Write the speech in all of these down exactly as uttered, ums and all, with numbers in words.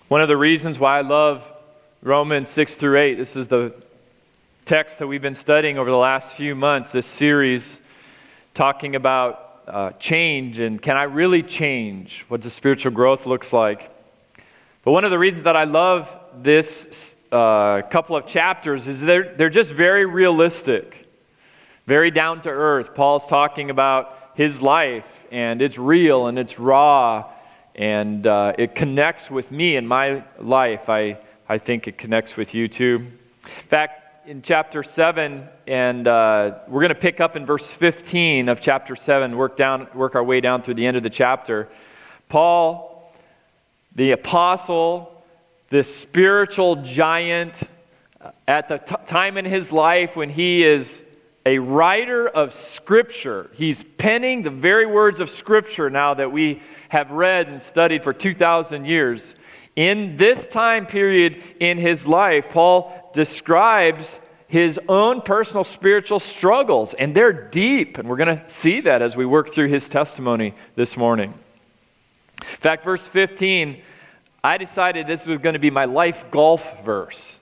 One of the reasons why I love Romans six through eight, this is the text that we've been studying over the last few months, this series talking about uh, change and can I really change, what does spiritual growth looks like. But one of the reasons that I love this uh, couple of chapters is they're, they're just very realistic, very down to earth. Paul's talking about his life, and it's real and it's raw, and uh, it connects with me in my life. I, I think it connects with you too. In fact, in chapter seven, and uh, we're going to pick up in verse fifteen of chapter seven, work down, work our way down through the end of the chapter. Paul, the apostle, this spiritual giant, at the t- time in his life when he is a writer of Scripture, he's penning the very words of Scripture now that we have read and studied for two thousand years. In this time period in his life, Paul describes his own personal spiritual struggles, and they're deep, and we're going to see that as we work through his testimony this morning. In fact, verse fifteen, I decided this was going to be my life golf verse.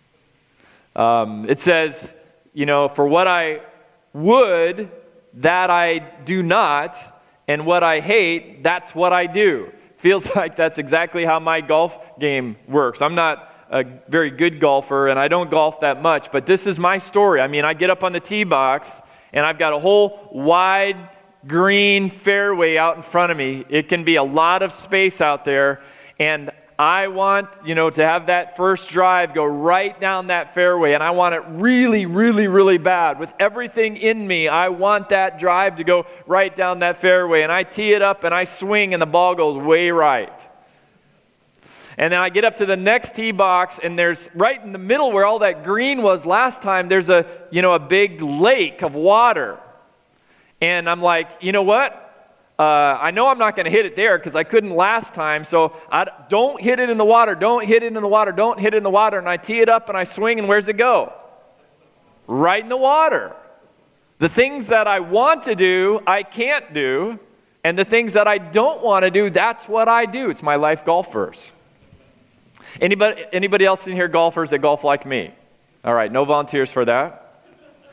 Um, it says, you know, for what I would, that I do not, and what I hate, that's what I do. Feels like that's exactly how my golf game works. I'm not a very good golfer, and I don't golf that much, but this is my story. I mean, I get up on the tee box, and I've got a whole wide green fairway out in front of me. It can be a lot of space out there, and I want, you know, to have that first drive go right down that fairway, and I want it really, really, really bad. With everything in me, I want that drive to go right down that fairway, and I tee it up, and I swing, and the ball goes way right. And then I get up to the next tee box, and there's right in the middle where all that green was last time, there's a, you know, a big lake of water. And I'm like, you know what? Uh, I know I'm not going to hit it there because I couldn't last time, so I don't hit it in the water, don't hit it in the water, don't hit it in the water. And I tee it up and I swing, and where's it go? Right in the water. The things that I want to do, I can't do, and the things that I don't want to do, that's what I do. It's my life golf verse. Anybody, anybody else in here golfers that golf like me? All right, no volunteers for that.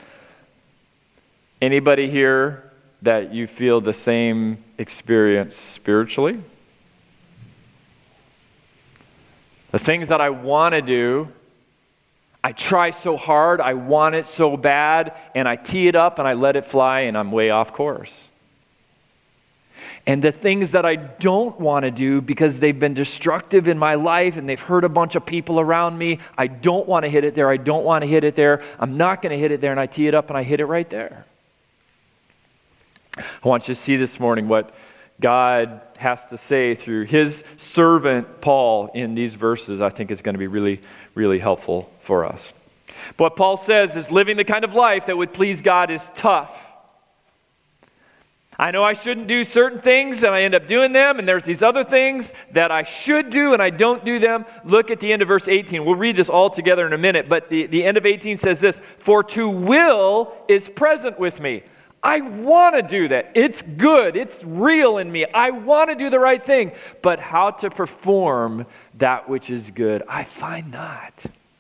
Anybody here that you feel the same experience spiritually? The things that I want to do, I try so hard, I want it so bad, and I tee it up and I let it fly, and I'm way off course. And the things that I don't want to do because they've been destructive in my life and they've hurt a bunch of people around me, I don't want to hit it there, I don't want to hit it there, I'm not going to hit it there, and I tee it up and I hit it right there. I want you to see this morning what God has to say through his servant Paul in these verses. I think it's going to be really, really helpful for us. But what Paul says is living the kind of life that would please God is tough. I know I shouldn't do certain things and I end up doing them, and there's these other things that I should do and I don't do them. Look at the end of verse eighteen. We'll read this all together in a minute, but the, the end of eighteen says this: for to will is present with me. I want to do that. It's good. It's real in me. I want to do the right thing. But how to perform that which is good, I find not.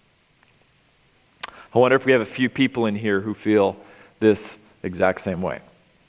I wonder if we have a few people in here who feel this exact same way.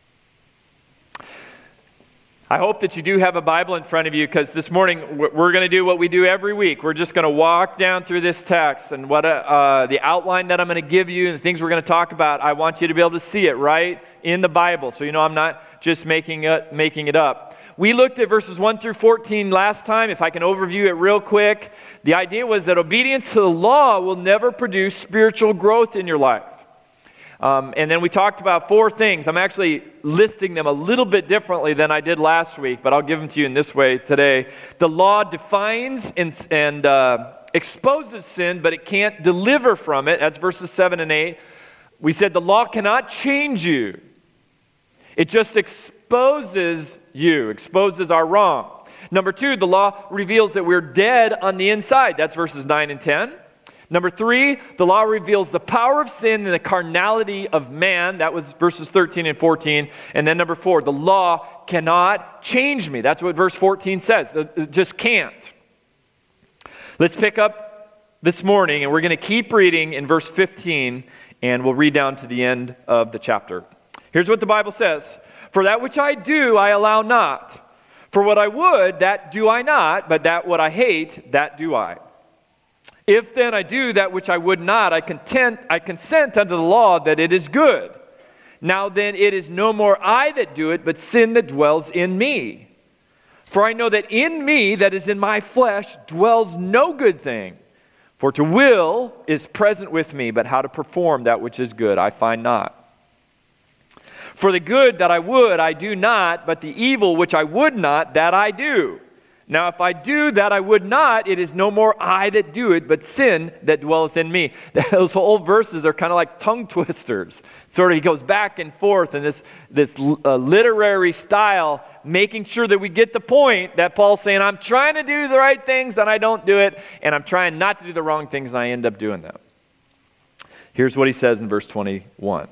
I hope that you do have a Bible in front of you, because this morning we're going to do what we do every week. We're just going to walk down through this text, and what uh, the outline that I'm going to give you and the things we're going to talk about, I want you to be able to see it right in the Bible, so you know I'm not just making it, making it up. We looked at verses one through fourteen last time. If I can overview it real quick, the idea was that obedience to the law will never produce spiritual growth in your life. Um, and then we talked about four things. I'm actually listing them a little bit differently than I did last week, but I'll give them to you in this way today. The law defines and, and uh, exposes sin, but it can't deliver from it. That's verses seven and eight. We said the law cannot change you. It just exposes you, exposes our wrong. Number two, the law reveals that we're dead on the inside. That's verses nine and ten. Number three, the law reveals the power of sin and the carnality of man. That was verses thirteen and fourteen. And then number four, the law cannot change me. That's what verse fourteen says. It just can't. Let's pick up this morning, and we're going to keep reading in verse fifteen, and we'll read down to the end of the chapter. Here's what the Bible says. For that which I do, I allow not. For what I would, that do I not, but that what I hate, that do I. If then I do that which I would not, I content, I consent unto the law that it is good. Now then, it is no more I that do it, but sin that dwells in me. For I know that in me, that is in my flesh, dwells no good thing. For to will is present with me, but how to perform that which is good I find not. For the good that I would, I do not, but the evil which I would not, that I do. Now if I do that I would not, it is no more I that do it, but sin that dwelleth in me. Those whole verses are kind of like tongue twisters. Sort of he goes back and forth in this, this uh, literary style, making sure that we get the point that Paul's saying, I'm trying to do the right things and I don't do it, and I'm trying not to do the wrong things and I end up doing them. Here's what he says in verse twenty-one.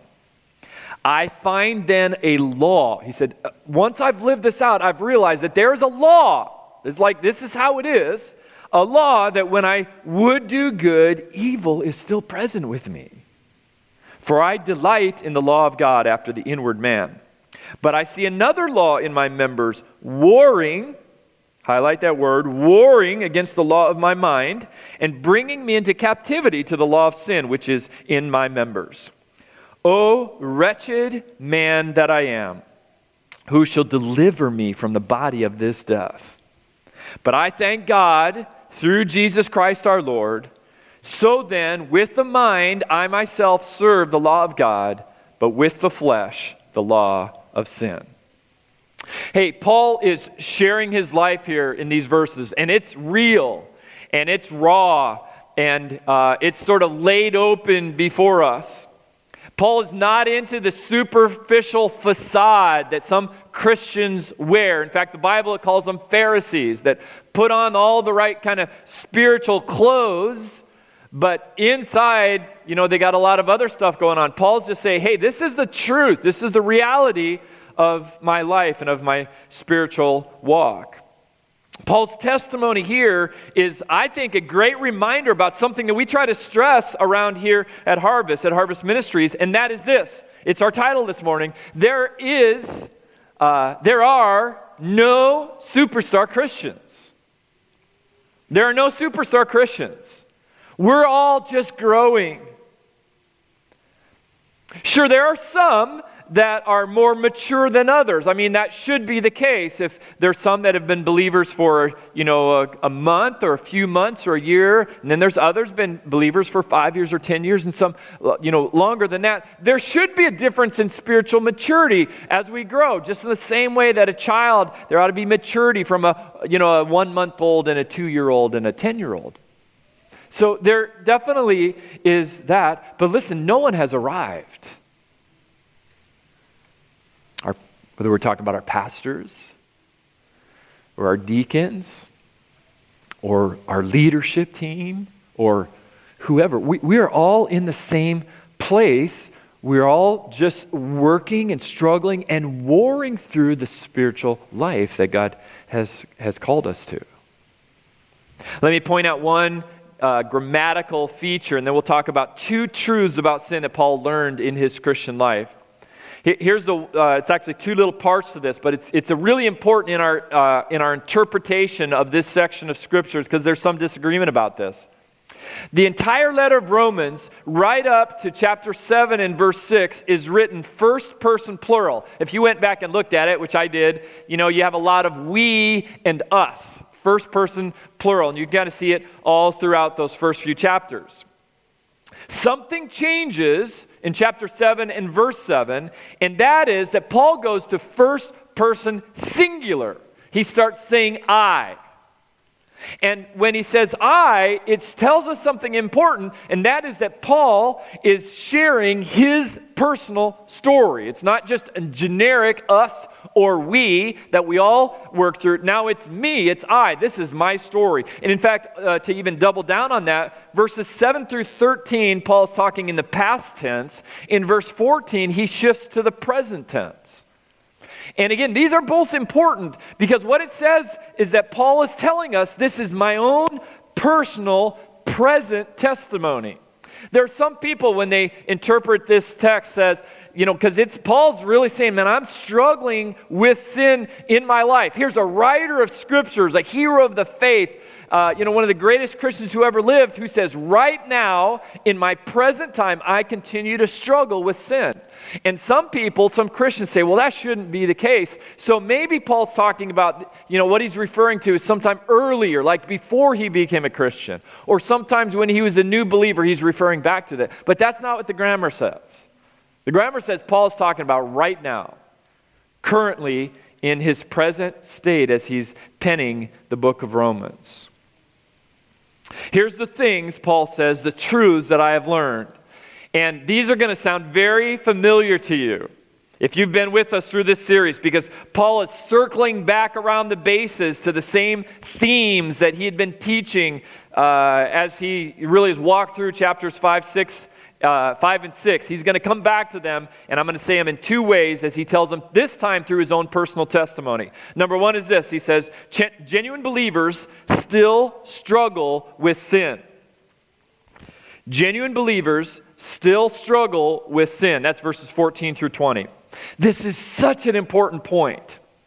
I find then a law. He said, once I've lived this out, I've realized that there is a law. It's like, this is how it is. A law that when I would do good, evil is still present with me. For I delight in the law of God after the inward man. But I see another law in my members, warring, highlight that word, warring against the law of my mind, and bringing me into captivity to the law of sin, which is in my members. O wretched man that I am, who shall deliver me from the body of this death? But I thank God through Jesus Christ our Lord. So then, with the mind, I myself serve the law of God, but with the flesh, the law of sin. Hey, Paul is sharing his life here in these verses, and it's real, and it's raw, and uh, it's sort of laid open before us. Paul is not into the superficial facade that some Christians wear. In fact, the Bible calls them Pharisees that put on all the right kind of spiritual clothes, but inside, you know, they got a lot of other stuff going on. Paul's just saying, hey, this is the truth. This is the reality of my life and of my spiritual walk. Paul's testimony here is, I think, a great reminder about something that we try to stress around here at Harvest, at Harvest Ministries, and that is this. It's our title this morning. There is, uh, there are no superstar Christians. There are no superstar Christians. We're all just growing. Sure, there are some that are more mature than others. I mean, that should be the case. If there's some that have been believers for, you know, a, a month or a few months or a year, and then there's others been believers for five years or ten years and some, you know, longer than that. There should be a difference in spiritual maturity as we grow. Just in the same way that a child, there ought to be maturity from a, you know, a one-month-old and a two-year-old and a ten-year-old. So there definitely is that. But listen, no one has arrived. Our, whether we're talking about our pastors or our deacons or our leadership team or whoever, we, we are all in the same place. We're all just working and struggling and warring through the spiritual life that God has, has called us to. Let me point out one uh, grammatical feature, and then we'll talk about two truths about sin that Paul learned in his Christian life. Here's the, uh, it's actually two little parts to this, but it's it's a really important in our uh, in our interpretation of this section of Scriptures because there's some disagreement about this. The entire letter of Romans, right up to chapter seven and verse six, is written first person plural. If you went back and looked at it, which I did, you know, you have a lot of we and us, first person plural, and you got to see it all throughout those first few chapters. Something changes in chapter seven and verse seven, and that is that Paul goes to first person singular. He starts saying I. And when he says I, it tells us something important, and that is that Paul is sharing his personal story. It's not just a generic us or we that we all work through. Now it's me, it's I. This is my story. And in fact, uh, to even double down on that, verses seven through thirteen, Paul's talking in the past tense. In verse fourteen, he shifts to the present tense. And again, these are both important because what it says is that Paul is telling us this is my own personal, present testimony. There are some people, when they interpret this text, says, you know, because it's Paul's really saying, man, I'm struggling with sin in my life. Here's a writer of scriptures, a hero of the faith, uh, you know, one of the greatest Christians who ever lived, who says, right now, in my present time, I continue to struggle with sin. And some people, some Christians say, well, that shouldn't be the case. So maybe Paul's talking about, you know, what he's referring to is sometime earlier, like before he became a Christian. Or sometimes when he was a new believer, he's referring back to that. But that's not what the grammar says. The grammar says Paul's talking about right now, currently in his present state as he's penning the book of Romans. Here's the things, Paul says, the truths that I have learned. And these are going to sound very familiar to you if you've been with us through this series, because Paul is circling back around the bases to the same themes that he had been teaching uh, as he really has walked through chapters five, six, uh, five and six. He's going to come back to them, and I'm going to say them in two ways as he tells them, this time through his own personal testimony. Number one is this. He says, genuine believers still struggle with sin. Genuine believers still struggle with sin. That's verses fourteen through twenty. This is such an important point.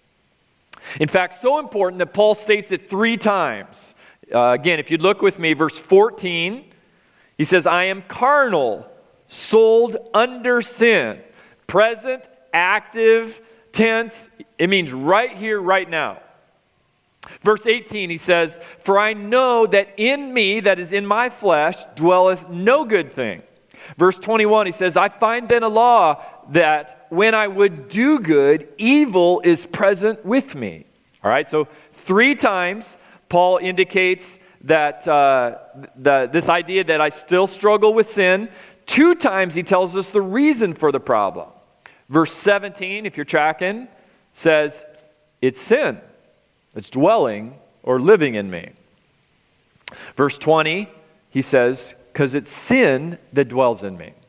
In fact, so important that Paul states it three times. Uh, again, if you'd look with me, verse fourteen, he says, I am carnal, sold under sin. Present, active, tense. It means right here, right now. Verse eighteen, he says, for I know that in me, that is in my flesh, dwelleth no good thing. Verse twenty-one, he says, I find then a law that when I would do good, evil is present with me. All right, so three times Paul indicates that uh, the, this idea that I still struggle with sin. Two times he tells us the reason for the problem. Verse seventeen, if you're tracking, says, it's sin. It's dwelling or living in me. Verse twenty, he says, because it's sin that dwells in me.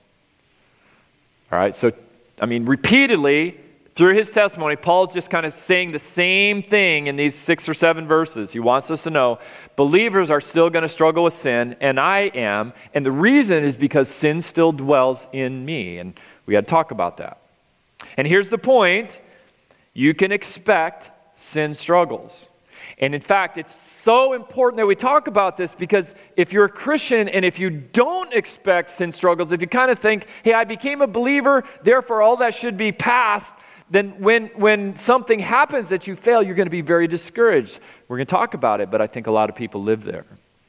All right, so, I mean, repeatedly, through his testimony, Paul's just kind of saying the same thing in these six or seven verses. He wants us to know, believers are still going to struggle with sin, and I am, and the reason is because sin still dwells in me, and we had to talk about that. And here's the point, you can expect sin struggles. And in fact, it's so important that we talk about this, because if you're a Christian and if you don't expect sin struggles, if you kind of think, hey, I became a believer, therefore all that should be past, then when, when something happens that you fail, you're going to be very discouraged. We're going to talk about it, but I think a lot of people live there.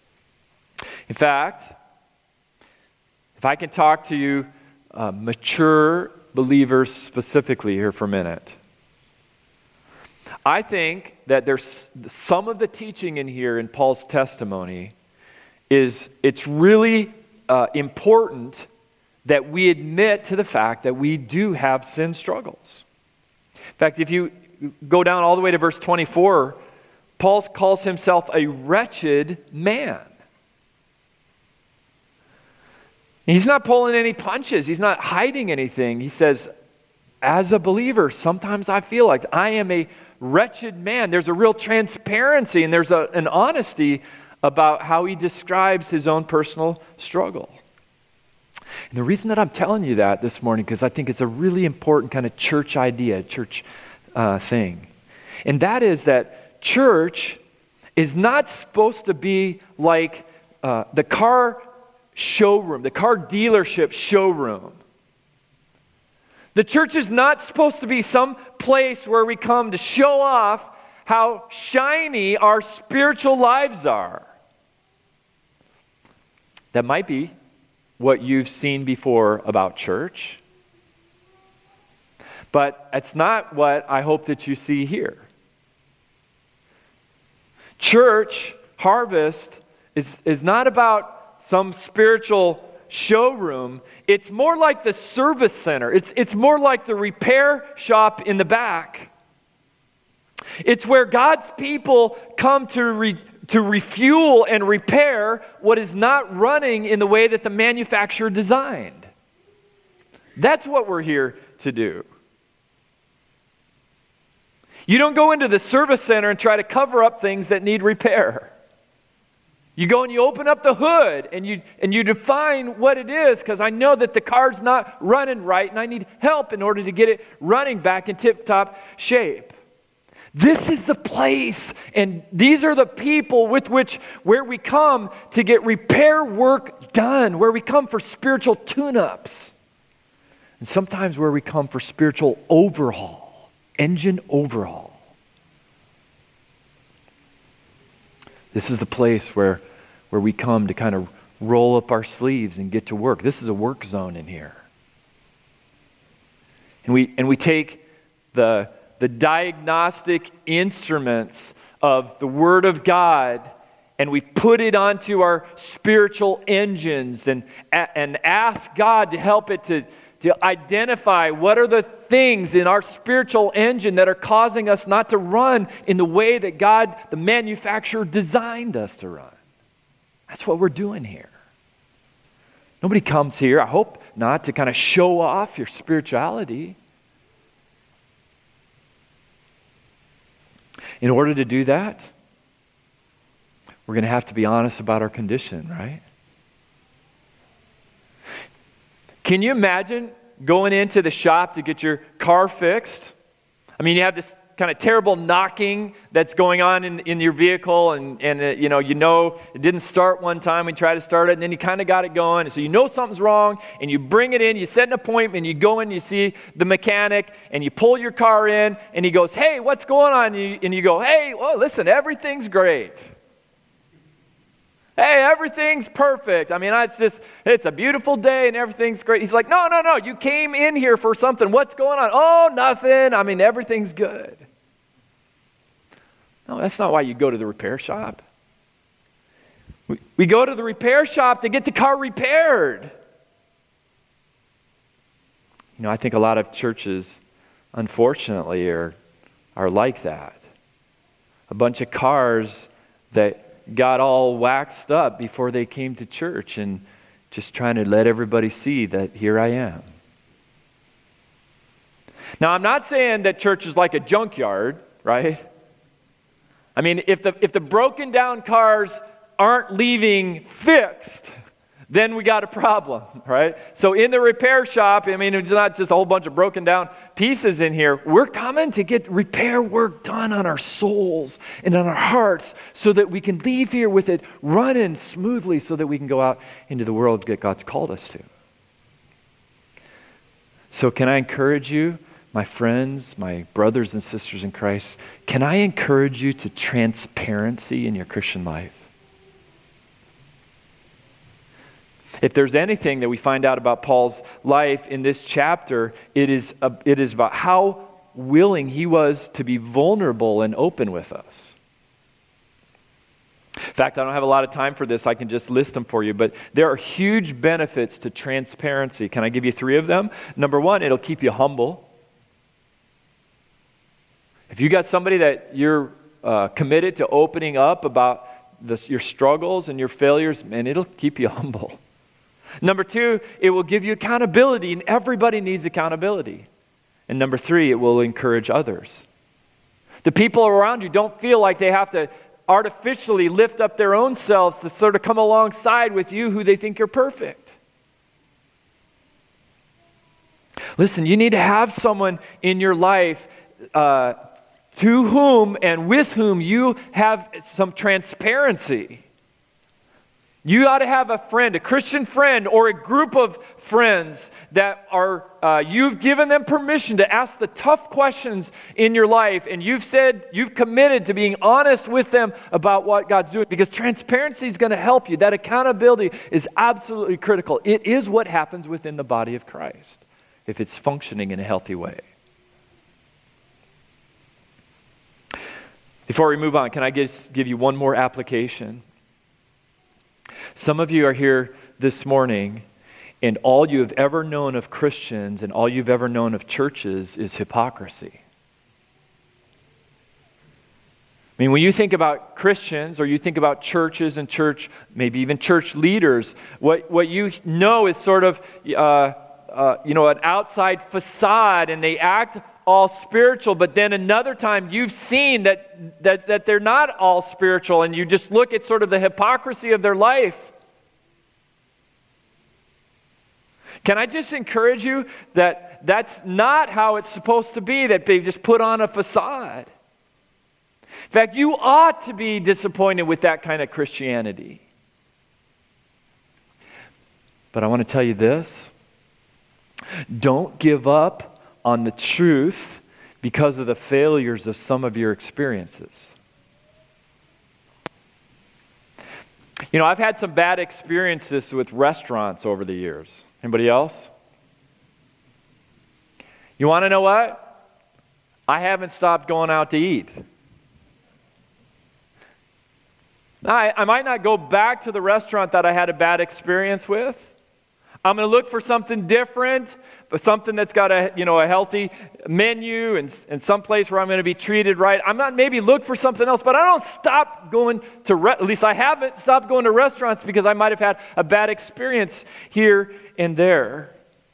In fact, if I can talk to you uh, mature believers specifically here for a minute, I think that there's some of the teaching in here in Paul's testimony is it's really uh, important that we admit to the fact that we do have sin struggles. In fact, if you go down all the way to verse twenty-four, Paul calls himself a wretched man. He's not pulling any punches. He's not hiding anything. He says, as a believer, sometimes I feel like I am a wretched man. There's a real transparency and there's a, an honesty about how he describes his own personal struggle. And the reason that I'm telling you that this morning, because I think it's a really important kind of church idea, church uh, thing. And that is that church is not supposed to be like uh, the car showroom, the car dealership showroom. The church is not supposed to be some place where we come to show off how shiny our spiritual lives are. That might be what you've seen before about church, but it's not what I hope that you see here. Church, Harvest, is, is not about some spiritual showroom. It's more like the service center. It's, it's more like the repair shop in the back. It's where God's people come to, re, to refuel and repair what is not running in the way that the manufacturer designed. That's what we're here to do. You don't go into the service center and try to cover up things that need repair. You go and you open up the hood and you and you define what it is, because I know that the car's not running right and I need help in order to get it running back in tip-top shape. This is the place, and these are the people with which where we come to get repair work done, where we come for spiritual tune-ups, and sometimes where we come for spiritual overhaul, engine overhaul. This is the place where, where we come to kind of roll up our sleeves and get to work. This is a work zone in here. And we and we take the, the diagnostic instruments of the Word of God and we put it onto our spiritual engines and, and ask God to help it to to identify what are the things in our spiritual engine that are causing us not to run in the way that God, the manufacturer, designed us to run. That's what we're doing here. Nobody comes here, I hope not, to kind of show off your spirituality. In order to do that, we're going to have to be honest about our condition, right? Can you imagine going into the shop to get your car fixed? I mean, you have this kind of terrible knocking that's going on in, in your vehicle, and, and uh, you know, you know it didn't start one time, we try to start it, and then you kind of got it going, and so you know something's wrong, and you bring it in, you set an appointment, you go in, you see the mechanic, and you pull your car in, and he goes, hey, what's going on? And you, and you go, hey, well, listen, everything's great. Hey, everything's perfect. I mean, it's just, it's a beautiful day and everything's great. He's like, no, no, no, you came in here for something. What's going on? Oh, nothing. I mean, everything's good. No, that's not why you go to the repair shop. We, we go to the repair shop to get the car repaired. You know, I think a lot of churches, unfortunately, are, are like that. A bunch of cars that got all waxed up before they came to church and just trying to let everybody see that here I am. Now, I'm not saying that church is like a junkyard, right? I mean, if the if the broken down cars aren't leaving fixed, then we got a problem, right? So in the repair shop, I mean, it's not just a whole bunch of broken down pieces in here. We're coming to get repair work done on our souls and on our hearts so that we can leave here with it running smoothly so that we can go out into the world that God's called us to. So can I encourage you, my friends, my brothers and sisters in Christ, can I encourage you to transparency in your Christian life? If there's anything that we find out about Paul's life in this chapter, it is, a, it is about how willing he was to be vulnerable and open with us. In fact, I don't have a lot of time for this. I can just list them for you. But there are huge benefits to transparency. Can I give you three of them? Number one, it'll keep you humble. If you got somebody that you're uh, committed to opening up about the, your struggles and your failures, man, it'll keep you humble. Number two, it will give you accountability, and everybody needs accountability. And number three, it will encourage others. The people around you don't feel like they have to artificially lift up their own selves to sort of come alongside with you who they think you're perfect. Listen, you need to have someone in your life uh, to whom and with whom you have some transparency. You ought to have a friend, a Christian friend, or a group of friends that are, uh, you've given them permission to ask the tough questions in your life, and you've said, you've committed to being honest with them about what God's doing, because transparency is going to help you. That accountability is absolutely critical. It is what happens within the body of Christ, if it's functioning in a healthy way. Before we move on, can I just give you one more application? Some of you are here this morning, and all you have ever known of Christians and all you've ever known of churches is hypocrisy. I mean, when you think about Christians, or you think about churches and church, maybe even church leaders, what, what you know is sort of, uh, uh, you know, an outside facade, and they act all spiritual, but then another time you've seen that, that, that they're not all spiritual, and you just look at sort of the hypocrisy of their life. Can I just encourage you that that's not how it's supposed to be, that they just put on a facade? In fact, you ought to be disappointed with that kind of Christianity. But I want to tell you this. Don't give up on the truth because of the failures of some of your experiences. You know, I've had some bad experiences with restaurants over the years. Anybody else? You want to know what? I haven't stopped going out to eat. I, I might not go back to the restaurant that I had a bad experience with. I'm going to look for something different, but something that's got a, you know, a healthy menu and, and some place where I'm going to be treated right. I'm not maybe look for something else, but I don't stop going to, re- at least I haven't stopped going to restaurants because I might have had a bad experience here and there.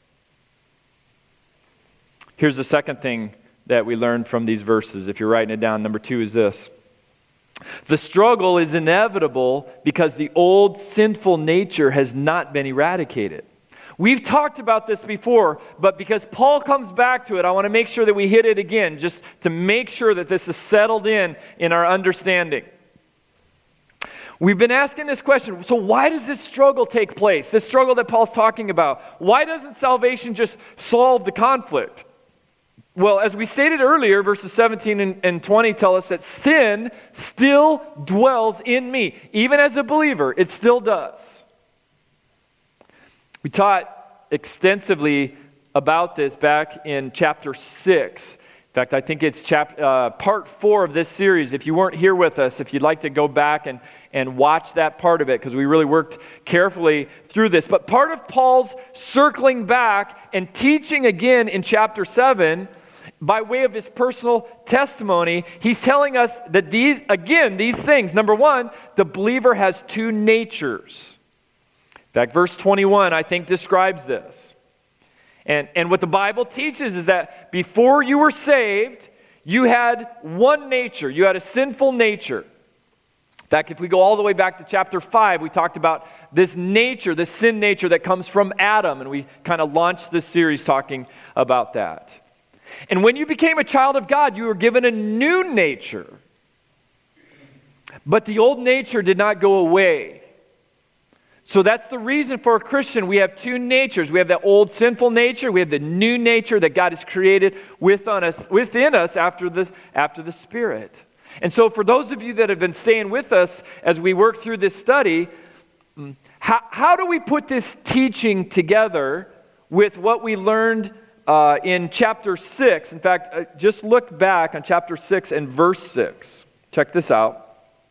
Here's the second thing that we learned from these verses. If you're writing it down, number two is this. The struggle is inevitable because the old sinful nature has not been eradicated. We've talked about this before, but because Paul comes back to it, I want to make sure that we hit it again, just to make sure that this is settled in in our understanding. We've been asking this question, so why does this struggle take place? This struggle that Paul's talking about. Why doesn't salvation just solve the conflict? Well, as we stated earlier, verses seventeen and twenty tell us that sin still dwells in me. Even as a believer, it still does. We taught extensively about this back in chapter six. In fact, I think it's chap- uh, part four of this series. If you weren't here with us, if you'd like to go back and, and watch that part of it, because we really worked carefully through this. But part of Paul's circling back and teaching again in chapter seven, by way of his personal testimony, he's telling us that these, again, these things, number one, the believer has two natures. In fact, verse twenty-one, I think, describes this. And, and what the Bible teaches is that before you were saved, you had one nature. You had a sinful nature. In fact, if we go all the way back to chapter five, we talked about this nature, this sin nature that comes from Adam, and we kind of launched this series talking about that. And when you became a child of God, you were given a new nature. But the old nature did not go away. So that's the reason for a Christian. We have two natures. We have the old sinful nature. We have the new nature that God has created within us, within us after the, after the Spirit. And so for those of you that have been staying with us as we work through this study, how, how do we put this teaching together with what we learned uh, in chapter six? In fact, uh, just look back on chapter six and verse six. Check this out.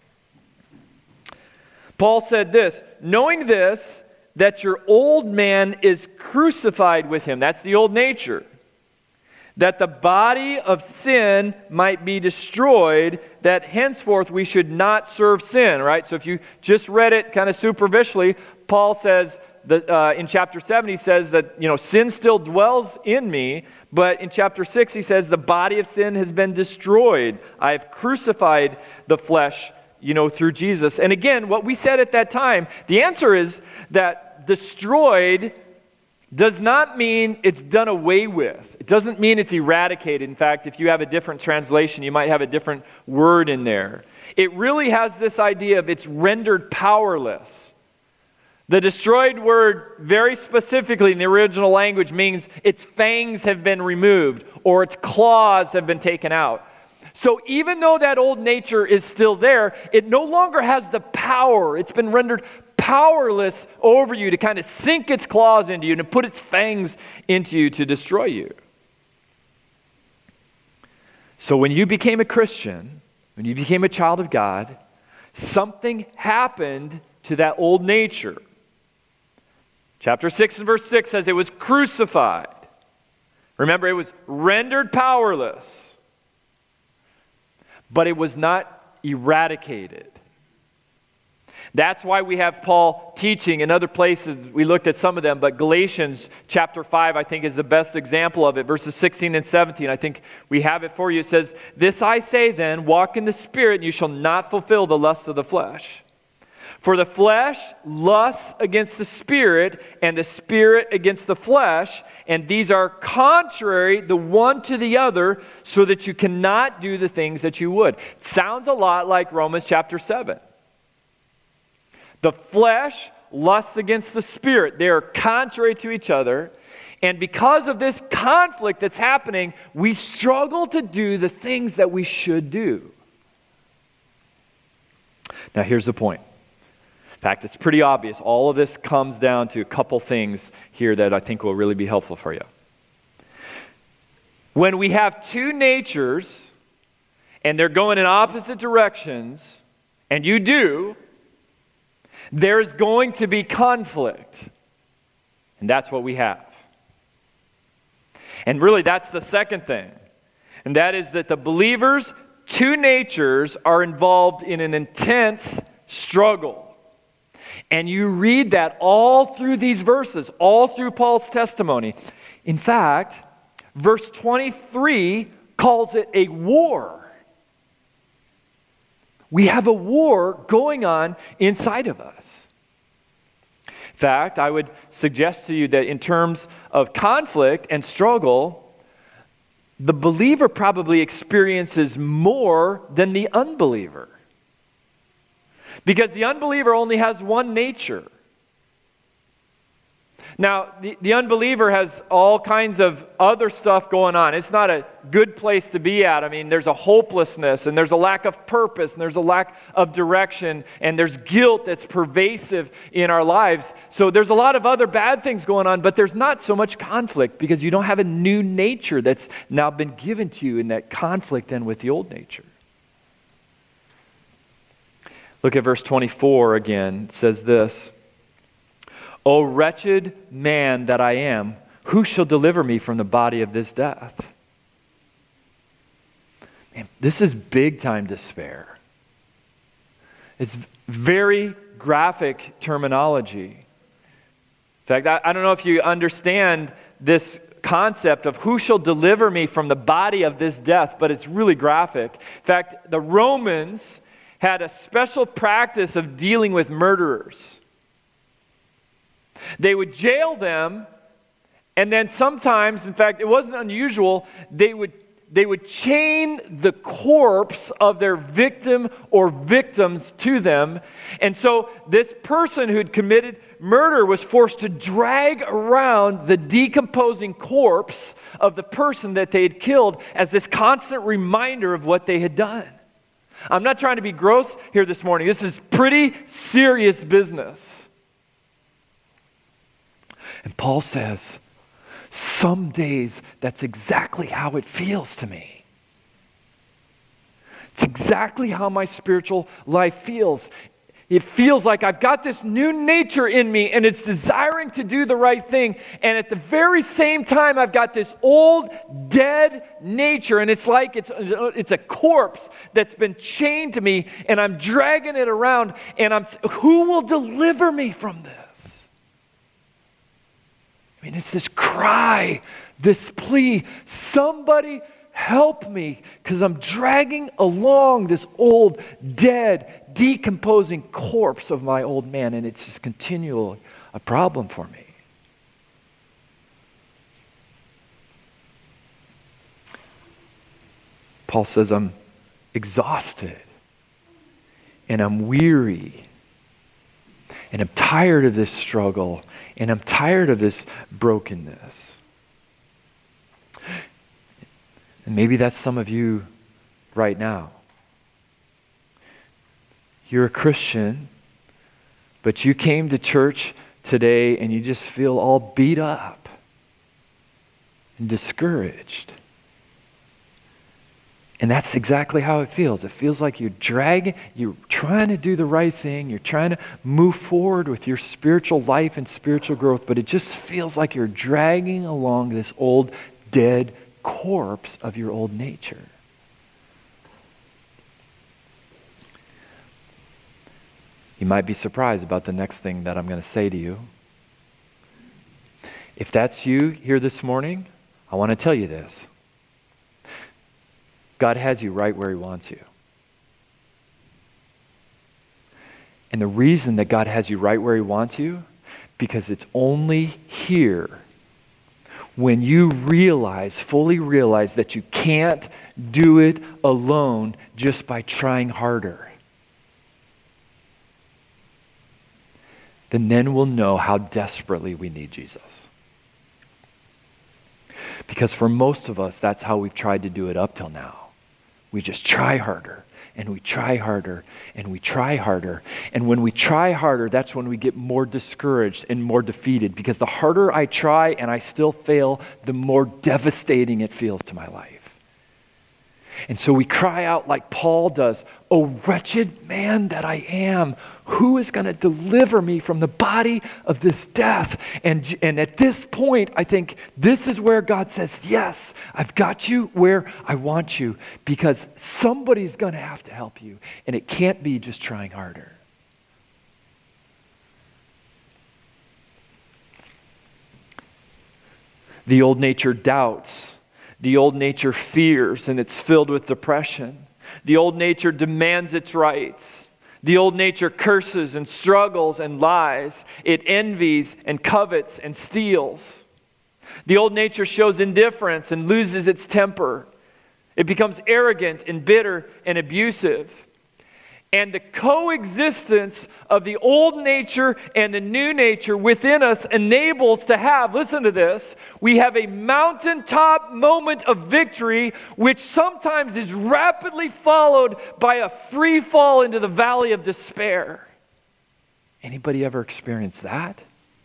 Paul said this, knowing this, that your old man is crucified with him. That's the old nature. That the body of sin might be destroyed, that henceforth we should not serve sin, right? So if you just read it kind of superficially, Paul says, that, uh, in chapter seven, he says that, you know, sin still dwells in me, but in chapter six, he says the body of sin has been destroyed. I have crucified the flesh, you know, through Jesus. And again, what we said at that time, the answer is that destroyed does not mean it's done away with. It doesn't mean it's eradicated. In fact, if you have a different translation, you might have a different word in there. It really has this idea of it's rendered powerless. The destroyed word, very specifically in the original language, means its fangs have been removed or its claws have been taken out. So even though that old nature is still there, it no longer has the power. It's been rendered powerless over you to kind of sink its claws into you and to put its fangs into you to destroy you. So when you became a Christian, when you became a child of God, something happened to that old nature. Chapter six and verse six says it was crucified. Remember, it was rendered powerless. But it was not eradicated. That's why we have Paul teaching in other places. We looked at some of them, but Galatians chapter five, I think, is the best example of it. Verses sixteen and seventeen, I think we have it for you. It says, "This I say then, walk in the Spirit, and you shall not fulfill the lust of the flesh. For the flesh lusts against the Spirit, and the Spirit against the flesh, and these are contrary the one to the other, so that you cannot do the things that you would." Sounds a lot like Romans chapter seven. The flesh lusts against the Spirit. They are contrary to each other. And because of this conflict that's happening, we struggle to do the things that we should do. Now, here's the point. In fact, it's pretty obvious. All of this comes down to a couple things here that I think will really be helpful for you. When we have two natures, and they're going in opposite directions, and you do, there's going to be conflict. And that's what we have. And really, that's the second thing. And that is that the believer's two natures are involved in an intense struggle. And you read that all through these verses, all through Paul's testimony. In fact, verse twenty-three calls it a war. We have a war going on inside of us. In fact, I would suggest to you that in terms of conflict and struggle, the believer probably experiences more than the unbeliever. Because the unbeliever only has one nature. Now, the, the unbeliever has all kinds of other stuff going on. It's not a good place to be at. I mean, there's a hopelessness, and there's a lack of purpose, and there's a lack of direction, and there's guilt that's pervasive in our lives. So there's a lot of other bad things going on, but there's not so much conflict because you don't have a new nature that's now been given to you in that conflict then with the old nature. Look at verse twenty-four again. It says this, "O wretched man that I am, who shall deliver me from the body of this death?" Man, this is big time despair. It's very graphic terminology. In fact, I, I don't know if you understand this concept of who shall deliver me from the body of this death, but it's really graphic. In fact, the Romans had a special practice of dealing with murderers. They would jail them, and then sometimes, in fact, it wasn't unusual, they would they would chain the corpse of their victim or victims to them. And so this person who'd committed murder was forced to drag around the decomposing corpse of the person that they had killed as this constant reminder of what they had done. I'm not trying to be gross here this morning. This is pretty serious business. And Paul says, some days that's exactly how it feels to me. It's exactly how my spiritual life feels. It feels like I've got this new nature in me and it's desiring to do the right thing. And at the very same time, I've got this old, dead nature. And it's like it's, it's a corpse that's been chained to me and I'm dragging it around. And I'm, who will deliver me from this? I mean, it's this cry, this plea, somebody help me, because I'm dragging along this old, dead, decomposing corpse of my old man, and it's just continually a problem for me. Paul says, I'm exhausted, and I'm weary, and I'm tired of this struggle, and I'm tired of this brokenness. And maybe that's some of you right now. You're a Christian, but you came to church today and you just feel all beat up and discouraged. And that's exactly how it feels. It feels like you're dragging, you're trying to do the right thing, you're trying to move forward with your spiritual life and spiritual growth, but it just feels like you're dragging along this old, dead corpse of your old nature. You might be surprised about the next thing that I'm going to say to you. If that's you here this morning, I want to tell you this. God has you right where He wants you. And the reason that God has you right where He wants you, because it's only here when you realize, fully realize that you can't do it alone just by trying harder. Then then we'll know how desperately we need Jesus. Because for most of us, that's how we've tried to do it up till now. We just try harder, and we try harder, and we try harder. And when we try harder, that's when we get more discouraged and more defeated. Because the harder I try and I still fail, the more devastating it feels to my life. And so we cry out like Paul does, "O wretched man that I am, who is going to deliver me from the body of this death?" And, and at this point, I think this is where God says, yes, I've got you where I want you, because somebody's going to have to help you. And it can't be just trying harder. The old nature doubts. The old nature fears, and it's filled with depression. The old nature demands its rights. The old nature curses and struggles and lies. It envies and covets and steals. The old nature shows indifference and loses its temper. It becomes arrogant and bitter and abusive. And the coexistence of the old nature and the new nature within us enables to have, listen to this, we have a mountaintop moment of victory, which sometimes is rapidly followed by a free fall into the valley of despair. Anybody ever experienced that?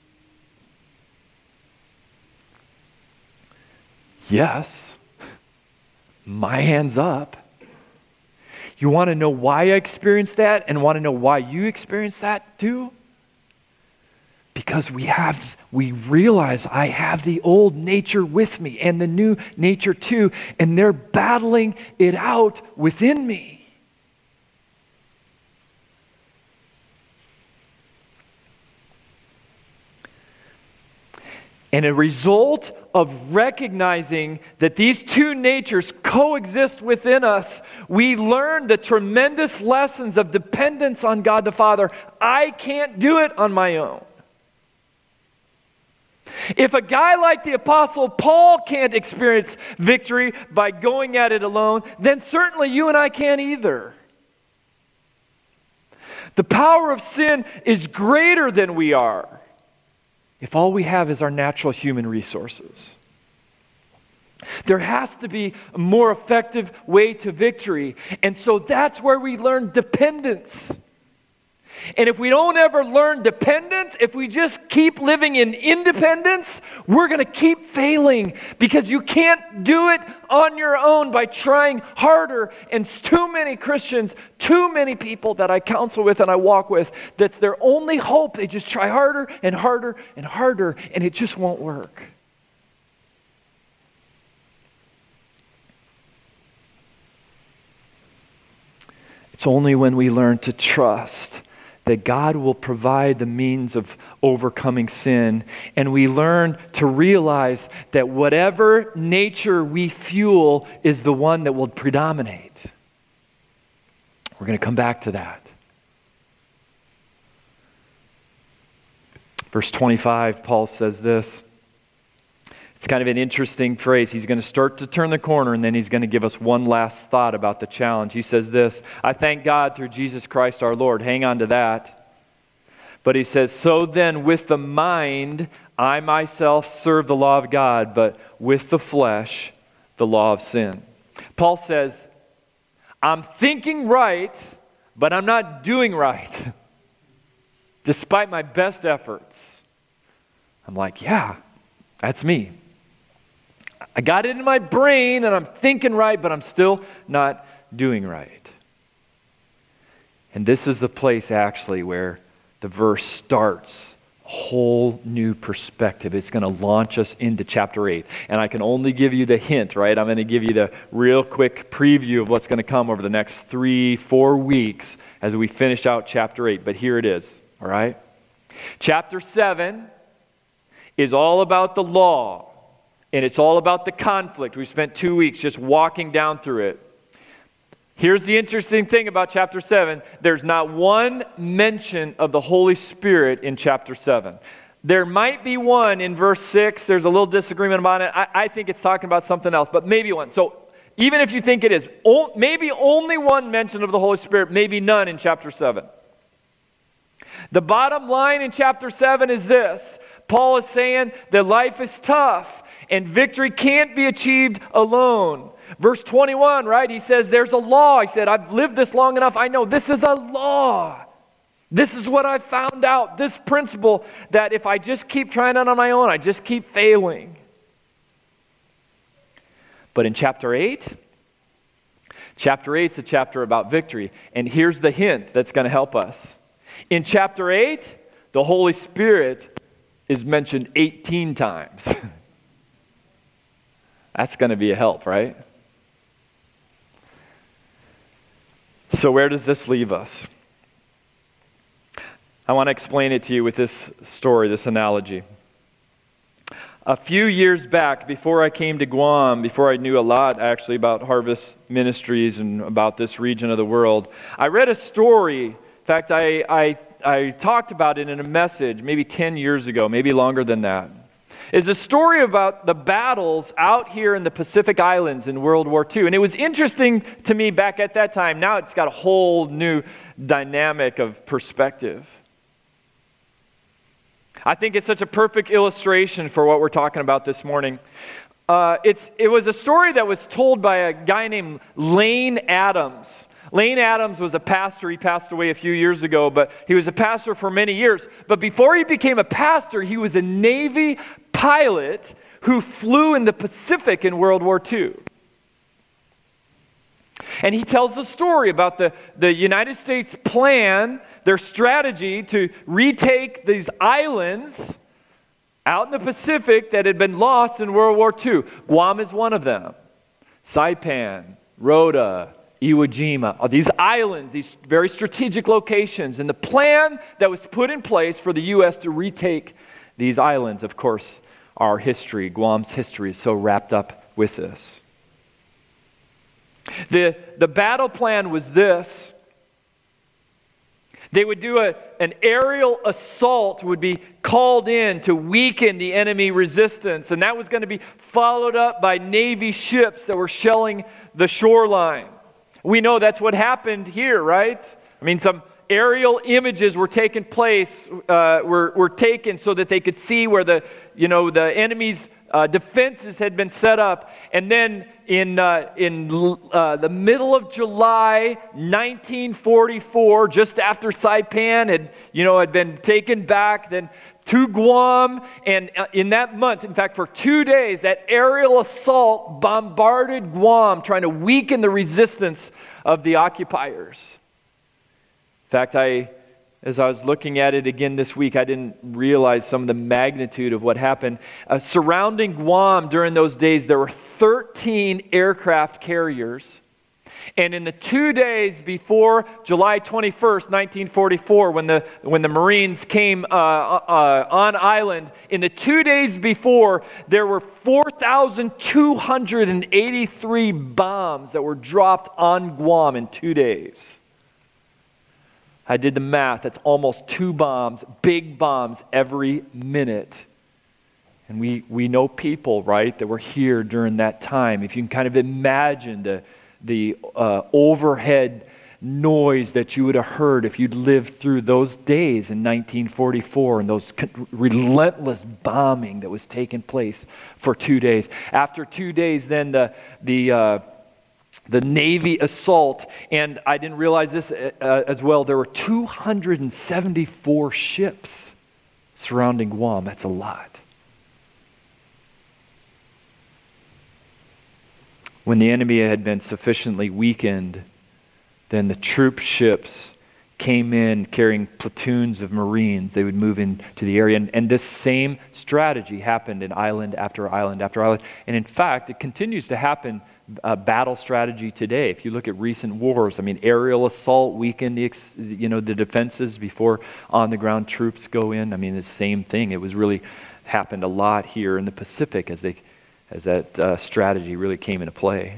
Yes. My hand's up. You want to know why I experienced that and want to know why you experienced that too? Because we have, we realize I have the old nature with me and the new nature too, and they're battling it out within me. And a result of recognizing that these two natures coexist within us, we learn the tremendous lessons of dependence on God the Father. I can't do it on my own. If a guy like the Apostle Paul can't experience victory by going at it alone, then certainly you and I can't either. The power of sin is greater than we are if all we have is our natural human resources. There has to be a more effective way to victory. And so that's where we learn dependence. And if we don't ever learn dependence, if we just keep living in independence, we're going to keep failing, because you can't do it on your own by trying harder. And too many Christians, too many people that I counsel with and I walk with, that's their only hope. They just try harder and harder and harder, and it just won't work. It's only when we learn to trust that God will provide the means of overcoming sin, and we learn to realize that whatever nature we fuel is the one that will predominate. We're going to come back to that. Verse twenty-five, Paul says this. It's kind of an interesting phrase. He's going to start to turn the corner, and then he's going to give us one last thought about the challenge. He says this, "I thank God through Jesus Christ our Lord." Hang on to that. But he says, "So then with the mind, I myself serve the law of God, but with the flesh, the law of sin." Paul says, I'm thinking right, but I'm not doing right, despite my best efforts. I'm like, yeah, that's me. I got it in my brain and I'm thinking right, but I'm still not doing right. And this is the place actually where the verse starts whole new perspective. It's going to launch us into chapter eight. And I can only give you the hint, right? I'm going to give you the real quick preview of what's going to come over the next three, four weeks as we finish out chapter eight. But here it is, all right? Chapter seven is all about the law, and it's all about the conflict. We spent two weeks just walking down through it. Here's the interesting thing about chapter seven. There's not one mention of the Holy Spirit in chapter seven. There might be one in verse six. There's a little disagreement about it. I, I think it's talking about something else, but maybe one. So even if you think it is, maybe only one mention of the Holy Spirit, maybe none in chapter seven. The bottom line in chapter seven is this. Paul is saying that life is tough and victory can't be achieved alone. Verse twenty-one, right? He says there's a law. He said, I've lived this long enough. I know this is a law. This is what I found out. This principle that if I just keep trying it on my own, I just keep failing. But in chapter eight, chapter eight is a chapter about victory. And here's the hint that's going to help us. In chapter eight, the Holy Spirit is mentioned eighteen times. That's going to be a help, right? So where does this leave us? I want to explain it to you with this story, this analogy. A few years back, before I came to Guam, before I knew a lot actually about Harvest Ministries and about this region of the world, I read a story. In fact, I, I, I talked about it in a message maybe ten years ago, maybe longer than that. It's a story about the battles out here in the Pacific Islands in World War Two. And it was interesting to me back at that time. Now it's got a whole new dynamic of perspective. I think it's such a perfect illustration for what we're talking about this morning. Uh, it's, it was a story that was told by a guy named Lane Adams. Lane Adams was a pastor. He passed away a few years ago, but he was a pastor for many years. But before he became a pastor, he was a Navy pilot who flew in the Pacific in World War Two. And he tells the story about the, the United States plan, their strategy to retake these islands out in the Pacific that had been lost in World War Two. Guam is one of them. Saipan, Rota, Iwo Jima, these islands, these very strategic locations, and the plan that was put in place for the U S to retake these islands. Of course, our history, Guam's history, is so wrapped up with this. The, the battle plan was this. They would do a, an aerial assault, would be called in to weaken the enemy resistance, and that was going to be followed up by Navy ships that were shelling the shoreline. We know that's what happened here, right? I mean, some aerial images were taken place, uh, were, were taken so that they could see where the, you know, the enemy's uh, defenses had been set up. And then in uh, in uh, the middle of July nineteen forty-four, just after Saipan had, you know, had been taken back, then to Guam, and in that month, in fact, for two days, that aerial assault bombarded Guam, trying to weaken the resistance of the occupiers. In fact, I, as I was looking at it again this week, I didn't realize some of the magnitude of what happened. Uh, surrounding Guam during those days, there were thirteen aircraft carriers. And in the two days before July twenty-first, nineteen forty-four, when the when the Marines came uh, uh, on island, in the two days before, there were four thousand two hundred eighty-three bombs that were dropped on Guam in two days. I did the math. That's almost two bombs, big bombs, every minute. And we, we know people, right, that were here during that time. If you can kind of imagine the the uh, overhead noise that you would have heard if you'd lived through those days in nineteen forty-four and those con- relentless bombing that was taking place for two days. After two days, then the the uh, the Navy assault, and I didn't realize this uh, as well, there were two hundred seventy-four ships surrounding Guam. That's a lot. When the enemy had been sufficiently weakened, then the troop ships came in carrying platoons of Marines. They would move into the area. And, and this same strategy happened in island after island after island. And in fact, it continues to happen, uh, battle strategy today. If you look at recent wars, I mean, aerial assault weakened the, ex- you know, the defenses before on-the-ground troops go in. I mean, the same thing. It was really happened a lot here in the Pacific as, they, as that uh, strategy really came into play.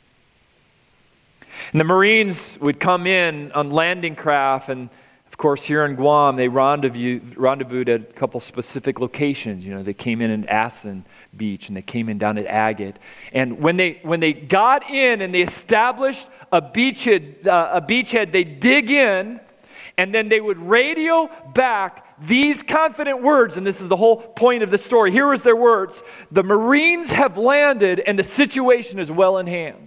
And the Marines would come in on landing craft, and of course here in Guam they rendezvous, rendezvoused at a couple specific locations. You know, they came in at Asin Beach, and they came in down at Agate. And when they when they got in and they established a beachhead, uh, a beachhead, they dig in, and then they would radio back these confident words, and this is the whole point of the story. Here is their words: "The Marines have landed, and the situation is well in hand."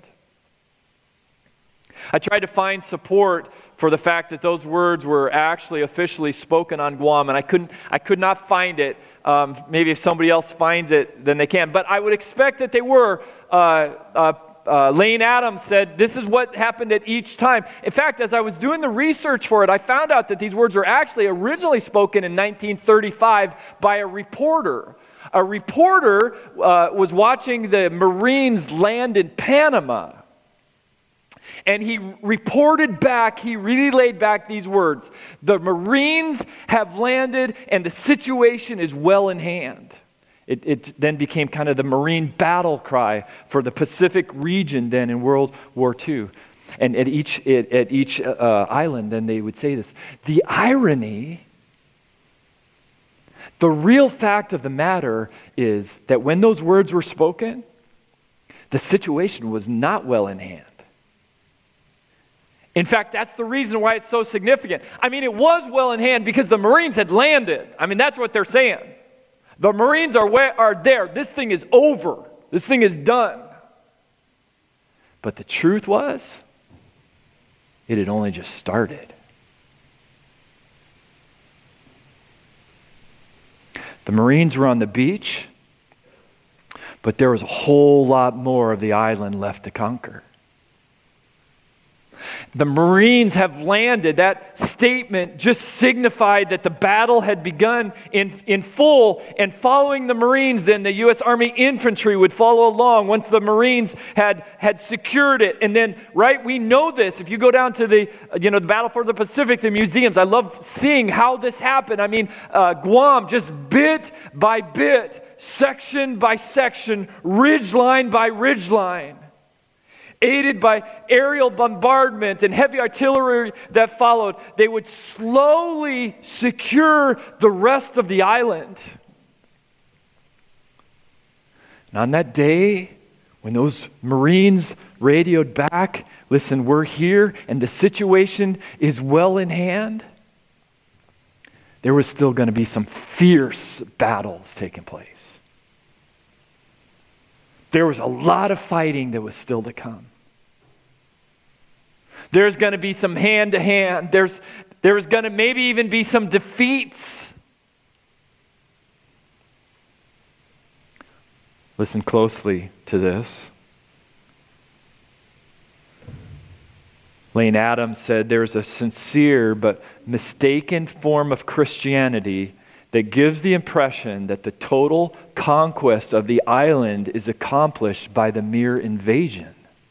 I tried to find support for the fact that those words were actually officially spoken on Guam, and I couldn't, I could not find it. Um, maybe if somebody else finds it, then they can. But I would expect that they were. Uh, uh, uh, Lane Adams said, this is what happened at each time. In fact, as I was doing the research for it, I found out that these words were actually originally spoken in nineteen thirty-five by a reporter. A reporter uh, was watching the Marines land in Panama. And he reported back, he relayed back these words: "The Marines have landed and the situation is well in hand." It, it then became kind of the Marine battle cry for the Pacific region then in World War Two. And at each, at, at each uh, island, then they would say this. The irony, the real fact of the matter is that when those words were spoken, the situation was not well in hand. In fact, that's the reason why it's so significant. I mean, it was well in hand because the Marines had landed. I mean, that's what they're saying. The Marines are, where, are there. This thing is over. This thing is done. But the truth was, it had only just started. The Marines were on the beach, but there was a whole lot more of the island left to conquer. The Marines have landed. That statement just signified that the battle had begun in, in full, and following the Marines, then the U S Army infantry would follow along once the Marines had, had secured it. And then, right, we know this. If you go down to the, you know, the Battle for the Pacific, the museums, I love seeing how this happened. I mean, uh, Guam, just bit by bit, section by section, ridge line by ridge line, aided by aerial bombardment and heavy artillery that followed, they would slowly secure the rest of the island. And on that day, when those Marines radioed back, listen, we're here and the situation is well in hand, there was still going to be some fierce battles taking place. There was a lot of fighting that was still to come. There's going to be some hand-to-hand. There's, there's going to maybe even be some defeats. Listen closely to this. Lane Adams said there's a sincere but mistaken form of Christianity that gives the impression that the total conquest of the island is accomplished by the mere invasion.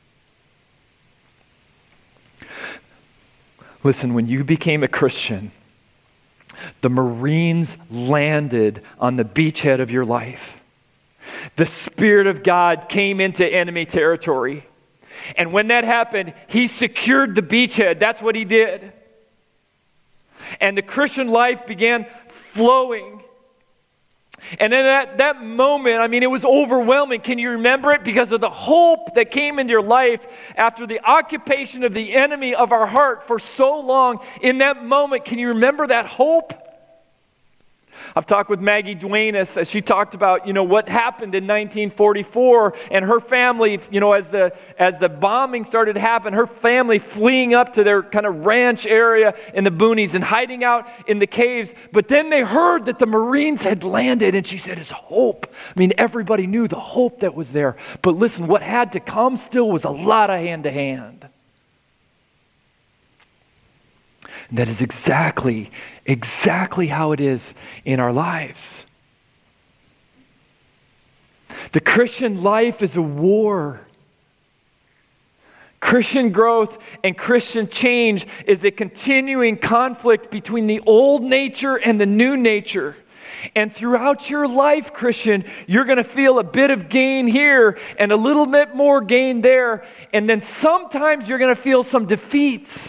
Listen, when you became a Christian, the Marines landed on the beachhead of your life. The Spirit of God came into enemy territory. And when that happened, He secured the beachhead. That's what He did. And the Christian life began flowing. And in that, that moment, I mean, it was overwhelming. Can you remember it? Because of the hope that came into your life after the occupation of the enemy of our heart for so long. In that moment, can you remember that hope? I've talked with Maggie Duenas as she talked about, you know, what happened in nineteen forty-four and her family, you know, as the as the bombing started to happen, her family fleeing up to their kind of ranch area in the boonies and hiding out in the caves. But then they heard that the Marines had landed, and she said, it's hope. I mean, everybody knew the hope that was there. But listen, what had to come still was a lot of hand-to-hand. And that is exactly, exactly how it is in our lives. The Christian life is a war. Christian growth and Christian change is a continuing conflict between the old nature and the new nature. And throughout your life, Christian, you're going to feel a bit of gain here and a little bit more gain there. And then sometimes you're going to feel some defeats.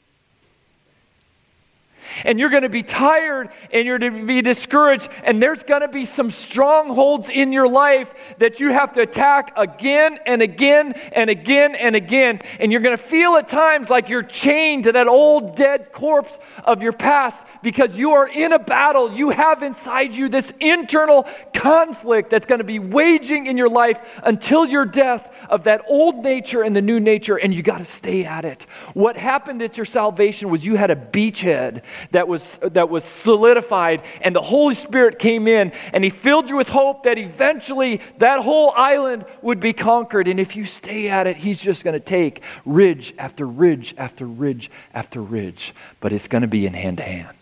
And you're going to be tired and you're going to be discouraged. And there's going to be some strongholds in your life that you have to attack again and again and again and again. And you're going to feel at times like you're chained to that old dead corpse of your past because you are in a battle. You have inside you this internal conflict that's going to be waging in your life until your death of that old nature and the new nature, and you got to stay at it. What happened at your salvation was you had a beachhead that was that was solidified, and the Holy Spirit came in and He filled you with hope that eventually that whole island would be conquered. And if you stay at it, He's just going to take ridge after ridge after ridge after ridge, but it's going to be in hand to hand.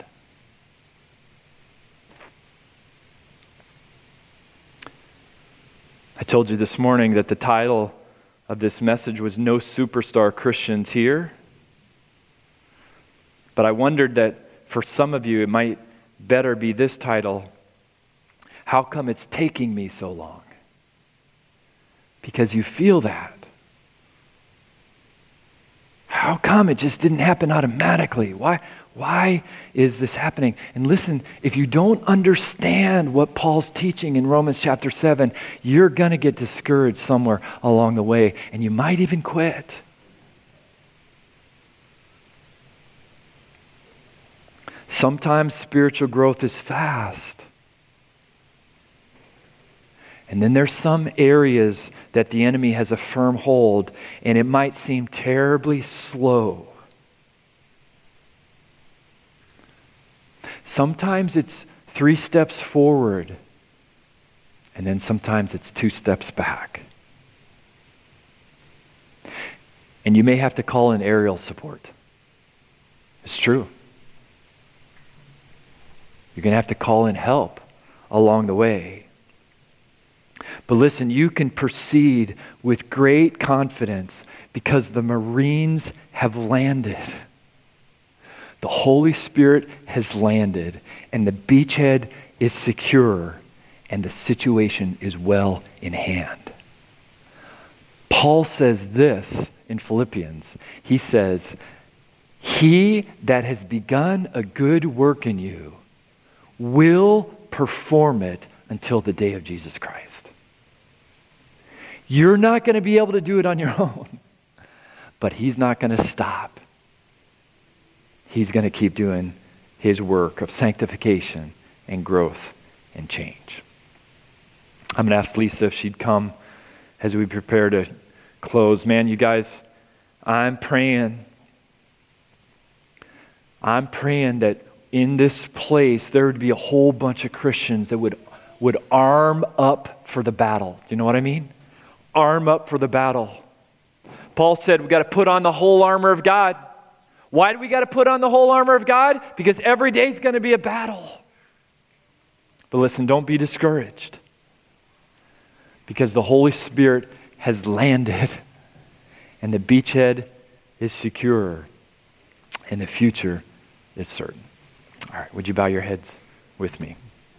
I told you this morning that the title of this message was No Superstar Christians Here. But I wondered that for some of you it might better be this title, How Come It's Taking Me So Long? Because you feel that. How come it just didn't happen automatically? Why? Why is this happening? And listen, if you don't understand what Paul's teaching in Romans chapter seven, you're going to get discouraged somewhere along the way, and you might even quit. Sometimes spiritual growth is fast. And then there's some areas that the enemy has a firm hold, and it might seem terribly slow. Sometimes it's three steps forward, and then sometimes it's two steps back. And you may have to call in aerial support. It's true. You're going to have to call in help along the way. But listen, you can proceed with great confidence because the Marines have landed. The Holy Spirit has landed, and the beachhead is secure, and the situation is well in hand. Paul says this in Philippians. He says, He that has begun a good work in you will perform it until the day of Jesus Christ. You're not going to be able to do it on your own, but He's not going to stop. He's going to keep doing His work of sanctification and growth and change. I'm going to ask Lisa if she'd come as we prepare to close. Man, you guys, I'm praying. I'm praying that in this place there would be a whole bunch of Christians that would, would arm up for the battle. Do you know what I mean? Arm up for the battle. Paul said we've got to put on the whole armor of God. Why do we got to put on the whole armor of God? Because every day is going to be a battle. But listen, don't be discouraged. Because the Holy Spirit has landed and the beachhead is secure and the future is certain. All right, would you bow your heads with me?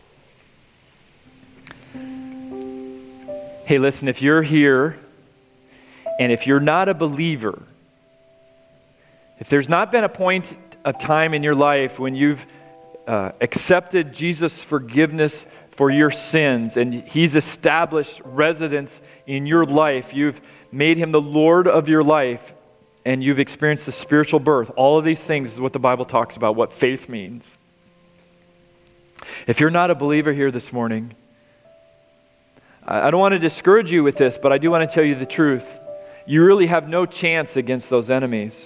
Hey, listen, if you're here and if you're not a believer, if there's not been a point of time in your life when you've uh, accepted Jesus' forgiveness for your sins and He's established residence in your life, you've made Him the Lord of your life, and you've experienced the spiritual birth, all of these things is what the Bible talks about, what faith means. If you're not a believer here this morning, I don't want to discourage you with this, but I do want to tell you the truth. You really have no chance against those enemies.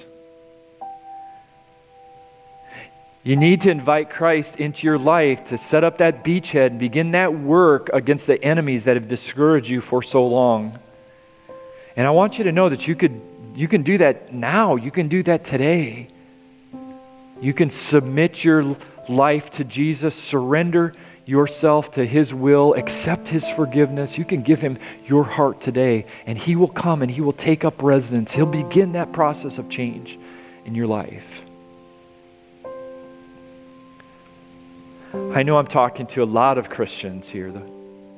You need to invite Christ into your life to set up that beachhead and begin that work against the enemies that have discouraged you for so long. And I want you to know that you could, you can do that now. You can do that today. You can submit your life to Jesus, surrender yourself to His will, accept His forgiveness. You can give Him your heart today, and He will come and He will take up residence. He'll begin that process of change in your life. I know I'm talking to a lot of Christians here, though.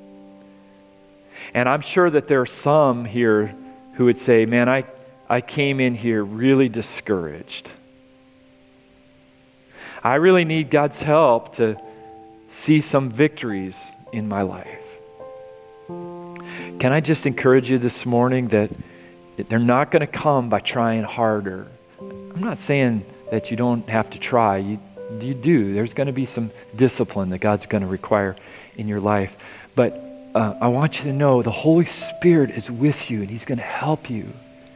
And I'm sure that there are some here who would say, man, I, I came in here really discouraged. I really need God's help to see some victories in my life. Can I just encourage you this morning that they're not going to come by trying harder. I'm not saying that you don't have to try. You, you do. There's going to be some discipline that God's going to require in your life. But uh, I want you to know the Holy Spirit is with you and He's going to help you.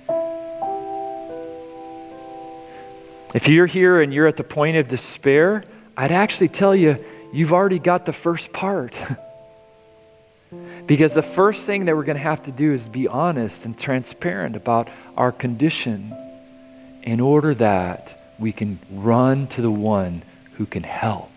If you're here and you're at the point of despair, I'd actually tell you, you've already got the first part. Because the first thing that we're going to have to do is be honest and transparent about our condition in order that we can run to the one who can help.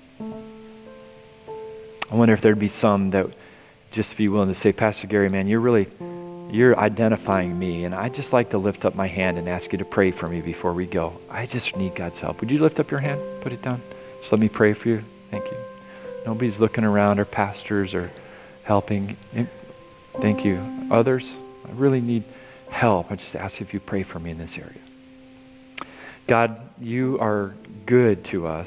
I wonder if there'd be some that just be willing to say, Pastor Gary, man, you're really, you're identifying me, and I'd just like to lift up my hand and ask you to pray for me before we go. I just need God's help. Would you lift up your hand? Put it down. Just let me pray for you. Thank you. Nobody's looking around, or pastors, or helping. Thank you. Others, I really need help. I just ask if you pray for me in this area. God, you are good to us.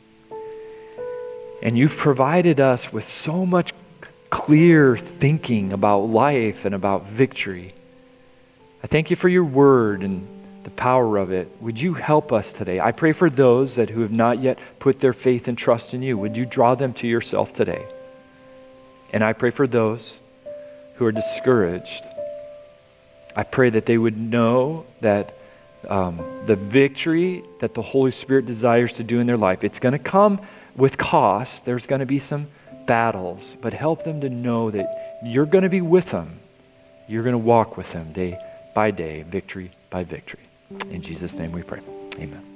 And you've provided us with so much clear thinking about life and about victory. I thank you for your word and the power of it. Would you help us today? I pray for those that who have not yet put their faith and trust in you. Would you draw them to yourself today? And I pray for those who are discouraged. I pray that they would know that um, the victory that the Holy Spirit desires to do in their life, it's going to come with cost. There's going to be some battles, but help them to know that you're going to be with them. You're going to walk with them day by day, victory by victory. In Jesus' name we pray. Amen.